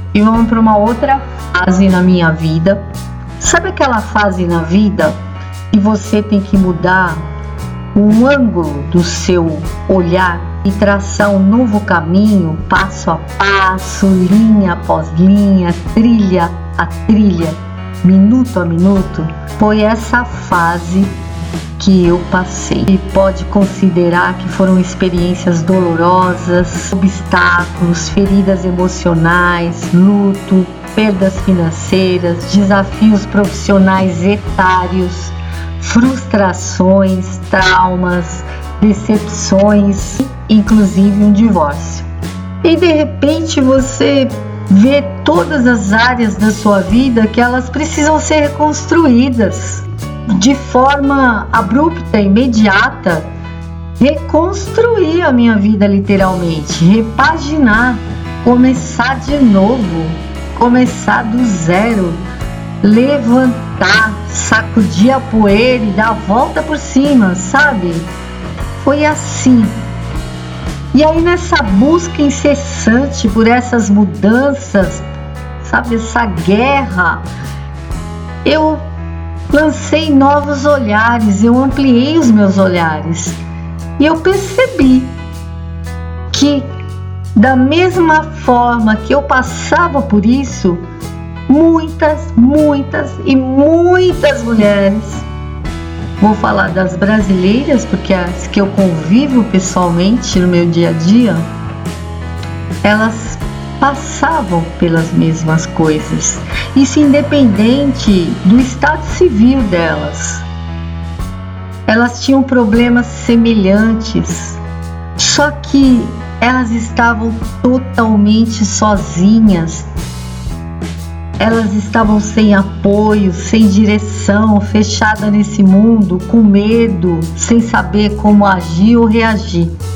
e vamos para uma outra fase na minha vida. Sabe aquela fase na vida que você tem que mudar o ângulo do seu olhar e traçar um novo caminho, passo a passo, linha após linha, trilha a trilha, minuto a minuto? Foi essa fase que eu passei. E pode considerar que foram experiências dolorosas, obstáculos, feridas emocionais, luto, perdas financeiras, desafios profissionais etários, frustrações, traumas, decepções, inclusive um divórcio. E de repente você vê todas as áreas da sua vida que elas precisam ser reconstruídas de forma abrupta, imediata. Reconstruir a minha vida literalmente, repaginar, começar de novo, começar do zero, levantar, sacudir a poeira e dar a volta por cima, sabe? Foi assim. E aí nessa busca incessante por essas mudanças, sabe, essa guerra, eu lancei novos olhares, eu ampliei os meus olhares e eu percebi que da mesma forma que eu passava por isso, muitas mulheres, vou falar das brasileiras porque as que eu convivo pessoalmente no meu dia a dia, elas passavam pelas mesmas coisas, isso independente do estado civil delas. Elas tinham problemas semelhantes, só que elas estavam totalmente sozinhas. Elas estavam sem apoio, sem direção, fechada nesse mundo, com medo, sem saber como agir ou reagir.